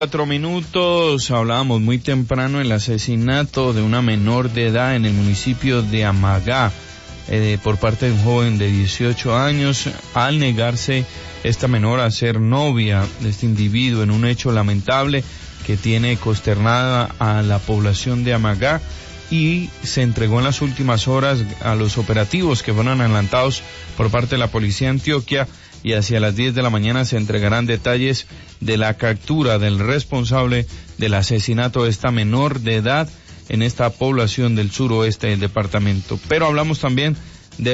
4 minutos, hablábamos muy temprano el asesinato de una menor de edad en el municipio de Amagá por parte de un joven de 18 años al negarse esta menor a ser novia de este individuo en un hecho lamentable que tiene consternada a la población de Amagá y se entregó en las últimas horas a los operativos que fueron adelantados por parte de la policía de Antioquia y hacia las 10 de la mañana se entregarán detalles de la captura del responsable del asesinato de esta menor de edad en esta población del suroeste del departamento. Pero hablamos también